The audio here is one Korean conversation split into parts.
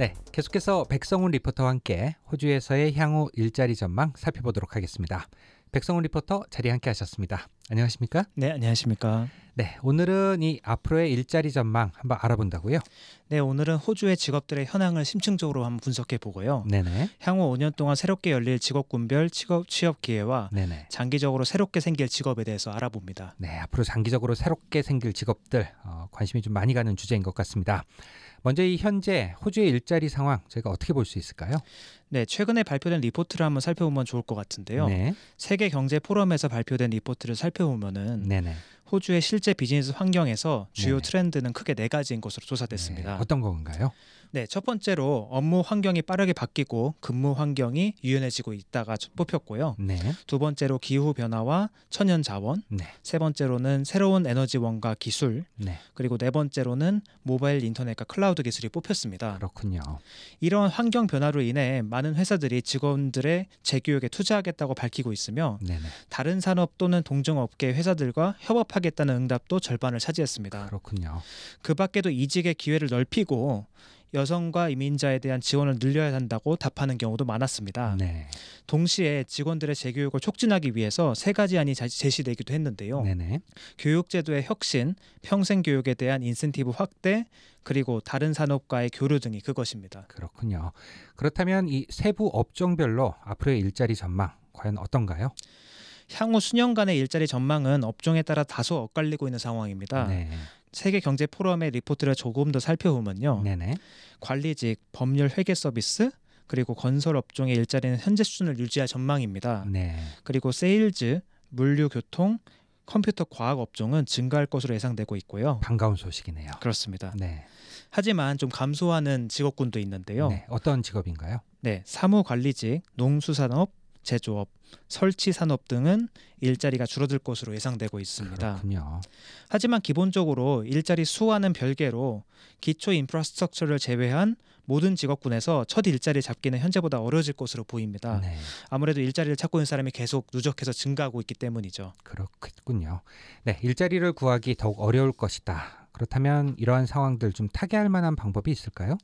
네, 계속해서 백성훈 리포터와 함께 호주에서의 향후 일자리 전망 살펴보도록 하겠습니다. 백성훈 리포터 자리 함께 하셨습니다. 안녕하십니까? 네, 안녕하십니까? 네, 오늘은 이 앞으로의 일자리 전망 한번 알아본다고요? 네, 오늘은 호주의 직업들의 현황을 심층적으로 한번 분석해 보고요. 네네. 향후 5년 동안 새롭게 열릴 직업군별 취업 기회와 네네. 장기적으로 새롭게 생길 직업에 대해서 알아봅니다. 네, 앞으로 장기적으로 새롭게 생길 직업들 관심이 좀 많이 가는 주제인 것 같습니다. 먼저 이 현재 호주의 일자리 상황 저희가 어떻게 볼 수 있을까요? 네, 최근에 발표된 리포트를 한번 살펴보면 좋을 것 같은데요. 네. 세계 경제 포럼에서 발표된 리포트를 살펴보면은 네네. 호주의 실제 비즈니스 환경에서 주요 네네. 트렌드는 크게 네 가지인 것으로 조사됐습니다. 네, 어떤 건가요? 네, 첫 번째로 업무 환경이 빠르게 바뀌고 근무 환경이 유연해지고 있다가 뽑혔고요. 네. 두 번째로 기후 변화와 천연 자원, 네. 세 번째로는 새로운 에너지원과 기술, 네. 그리고 네 번째로는 모바일 인터넷과 클라우드 기술이 뽑혔습니다. 그렇군요. 이러한 환경 변화로 인해 많은 회사들이 직원들의 재교육에 투자하겠다고 밝히고 있으며 네네. 다른 산업 또는 동종업계 회사들과 협업하겠다는 응답도 절반을 차지했습니다. 그렇군요. 그 밖에도 이직의 기회를 넓히고 여성과 이민자에 대한 지원을 늘려야 한다고 답하는 경우도 많았습니다. 네. 동시에 직원들의 재교육을 촉진하기 위해서 세 가지 안이 제시되기도 했는데요. 네네. 교육제도의 혁신, 평생교육에 대한 인센티브 확대, 그리고 다른 산업과의 교류 등이 그것입니다. 그렇군요. 그렇다면 이 세부 업종별로 앞으로의 일자리 전망 과연 어떤가요? 향후 수년간의 일자리 전망은 업종에 따라 다소 엇갈리고 있는 상황입니다. 네. 세계 경제 포럼의 리포트를 조금 더 살펴보면요. 네네. 관리직, 법률 회계 서비스, 그리고 건설 업종의 일자리는 현재 수준을 유지할 전망입니다. 네. 그리고 세일즈, 물류, 교통, 컴퓨터 과학 업종은 증가할 것으로 예상되고 있고요. 반가운 소식이네요. 그렇습니다. 네. 하지만 좀 감소하는 직업군도 있는데요. 네. 어떤 직업인가요? 네, 사무관리직, 농수산업, 제조업, 설치산업 등은 일자리가 줄어들 것으로 예상되고 있습니다. 그렇군요. 하지만 기본적으로 일자리 수와는 별개로 기초 인프라스트럭처를 제외한 모든 직업군에서 첫 일자리를 잡기는 현재보다 어려워질 것으로 보입니다. 네. 아무래도 일자리를 찾고 있는 사람이 계속 누적해서 증가하고 있기 때문이죠. 그렇겠군요. 네. 일자리를 구하기 더욱 어려울 것이다. 그렇다면 이러한 상황들 좀 타개할 만한 방법이 있을까요?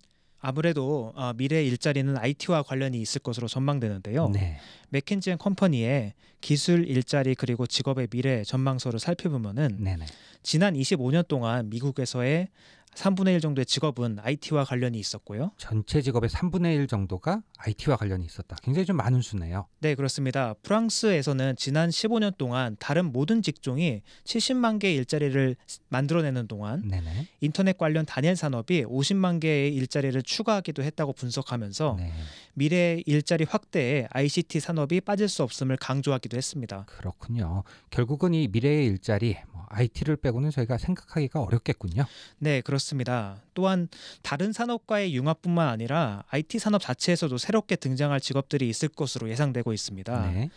아무래도 미래 일자리는 IT와 관련이 있을 것으로 전망되는데요. 네. 맥킨지 앤 컴퍼니의 기술 일자리 그리고 직업의 미래 전망서를 살펴보면은 네네. 지난 25년 동안 미국에서의 3분의 1 정도의 직업은 IT와 관련이 있었고요. 전체 직업의 3분의 1 정도가 IT와 관련이 있었다. 굉장히 좀 많은 수네요. 네, 그렇습니다. 프랑스에서는 지난 15년 동안 다른 모든 직종이 70만 개의 일자리를 만들어내는 동안 네네. 인터넷 관련 단일 산업이 50만 개의 일자리를 추가하기도 했다고 분석하면서 네. 미래 일자리 확대에 ICT 산업이 빠질 수 없음을 강조하기도 했습니다. 그렇군요. 결국은 이 미래의 일자리, IT를 빼고는 저희가 생각하기가 어렵겠군요. 네, 그렇습니다. 또한 다른 산업과의 융합뿐만 아니라 IT 산업 자체에서도 새롭게 등장할 직업들이 있을 것으로 예상되고 있습니다. 네.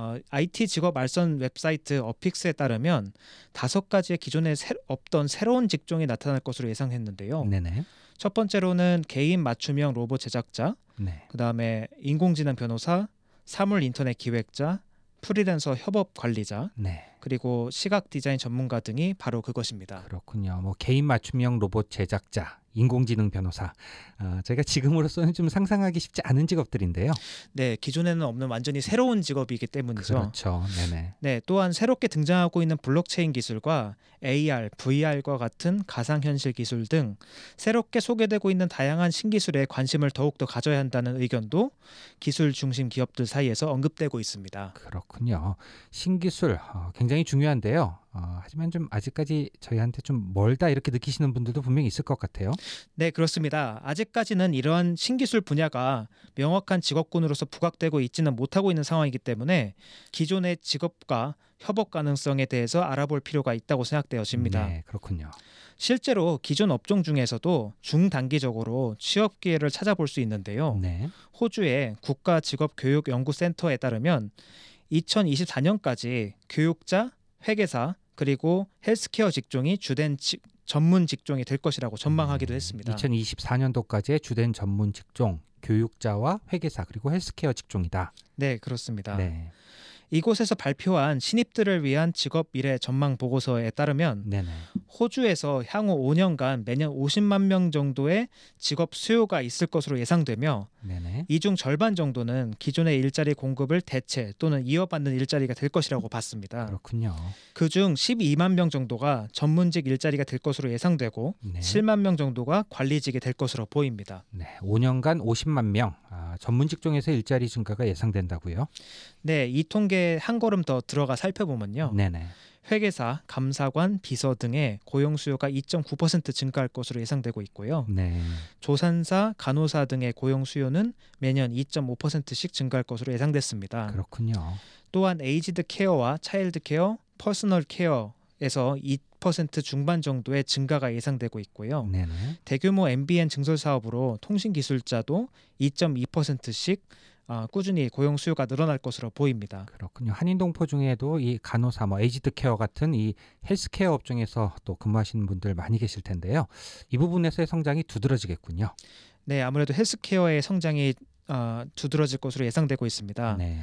IT 직업 알선 웹사이트 어픽스에 따르면 5가지의 기존에 없던 새로운 직종이 나타날 것으로 예상했는데요. 네네. 첫 번째로는 개인 맞춤형 로봇 제작자, 네. 그다음에 인공지능 변호사, 사물 인터넷 기획자, 프리랜서 협업 관리자, 네. 그리고 시각 디자인 전문가 등이 바로 그것입니다. 그렇군요. 개인 맞춤형 로봇 제작자, 인공지능 변호사. 저희가 지금으로서는 좀 상상하기 쉽지 않은 직업들인데요. 네, 기존에는 없는 완전히 새로운 직업이기 때문이죠. 그렇죠. 네네. 네, 또한 새롭게 등장하고 있는 블록체인 기술과 AR, VR과 같은 가상현실 기술 등 새롭게 소개되고 있는 다양한 신기술에 관심을 더욱더 가져야 한다는 의견도 기술 중심 기업들 사이에서 언급되고 있습니다. 그렇군요. 신기술 굉장히 중요한데요. 하지만 좀 아직까지 저희한테 좀 멀다 이렇게 느끼시는 분들도 분명히 있을 것 같아요. 네, 그렇습니다. 아직까지는 이러한 신기술 분야가 명확한 직업군으로서 부각되고 있지는 못하고 있는 상황이기 때문에 기존의 직업과 협업 가능성에 대해서 알아볼 필요가 있다고 생각되어집니다. 네, 그렇군요. 실제로 기존 업종 중에서도 중단기적으로 취업 기회를 찾아볼 수 있는데요. 네. 호주의 국가직업교육연구센터에 따르면 2024년까지 교육자, 회계사, 그리고 헬스케어 직종이 주된 전문 직종이 될 것이라고 전망하기도 했습니다. 2024년도까지의 주된 전문 직종, 교육자와 회계사 그리고 헬스케어 직종이다. 네, 그렇습니다. 네. 이곳에서 발표한 신입들을 위한 직업 미래 전망 보고서에 따르면 네네. 호주에서 향후 5년간 매년 50만 명 정도의 직업 수요가 있을 것으로 예상되며 네네. 이 중 절반 정도는 기존의 일자리 공급을 대체 또는 이어받는 일자리가 될 것이라고 봤습니다. 그렇군요. 그중 12만 명 정도가 전문직 일자리가 될 것으로 예상되고 네. 7만 명 정도가 관리직이 될 것으로 보입니다. 네, 5년간 50만 명 전문 직종에서 일자리 증가가 예상된다고요? 네, 이 통계에 한 걸음 더 들어가 살펴보면요. 네네. 회계사, 감사관, 비서 등의 고용 수요가 2.9% 증가할 것으로 예상되고 있고요. 네. 조산사, 간호사 등의 고용 수요는 매년 2.5%씩 증가할 것으로 예상됐습니다. 그렇군요. 또한 에이지드 케어와 차일드 케어, 퍼스널 케어에서 2% 중반 정도의 증가가 예상되고 있고요. 네네. 대규모 MBN 증설 사업으로 통신 기술자도 2.2%씩 꾸준히 고용 수요가 늘어날 것으로 보입니다. 그렇군요. 한인동포 중에도 이 간호사, 에이지드 케어 같은 이 헬스케어 업종에서 또 근무하시는 분들 많이 계실 텐데요. 이 부분에서의 성장이 두드러지겠군요. 네, 아무래도 헬스케어의 성장이 두드러질 것으로 예상되고 있습니다. 네.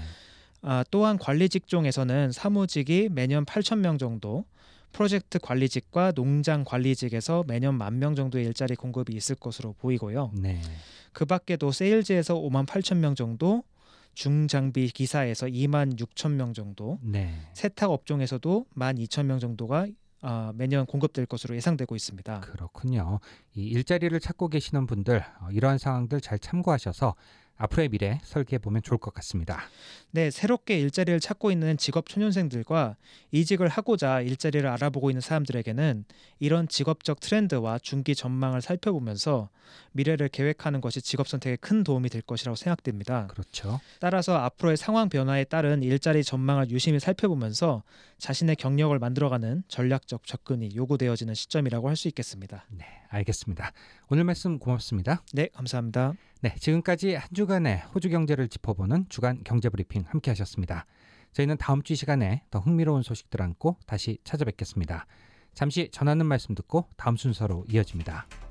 또한 관리 직종에서는 사무직이 매년 8천 명 정도, 프로젝트 관리직과 농장 관리직에서 매년 10,000명 정도의 일자리 공급이 있을 것으로 보이고요. 네. 그 밖에도 세일즈에서 5만 8천 명 정도, 중장비 기사에서 2만 6천 명 정도, 네. 세탁 업종에서도 1만 2천 명 정도가 매년 공급될 것으로 예상되고 있습니다. 그렇군요. 이 일자리를 찾고 계시는 분들 이러한 상황들 잘 참고하셔서 앞으로의 미래 설계해 보면 좋을 것 같습니다. 네, 새롭게 일자리를 찾고 있는 직업 초년생들과 이직을 하고자 일자리를 알아보고 있는 사람들에게는 이런 직업적 트렌드와 중기 전망을 살펴보면서 미래를 계획하는 것이 직업 선택에 큰 도움이 될 것이라고 생각됩니다. 그렇죠. 따라서 앞으로의 상황 변화에 따른 일자리 전망을 유심히 살펴보면서 자신의 경력을 만들어가는 전략적 접근이 요구되어지는 시점이라고 할 수 있겠습니다. 네, 알겠습니다. 오늘 말씀 고맙습니다. 네, 감사합니다. 네, 지금까지 한 주간의 호주 경제를 짚어보는 주간 경제브리핑 함께 하셨습니다. 저희는 다음 주 이 시간에 더 흥미로운 소식들 안고 다시 찾아뵙겠습니다. 잠시 전하는 말씀 듣고 다음 순서로 이어집니다.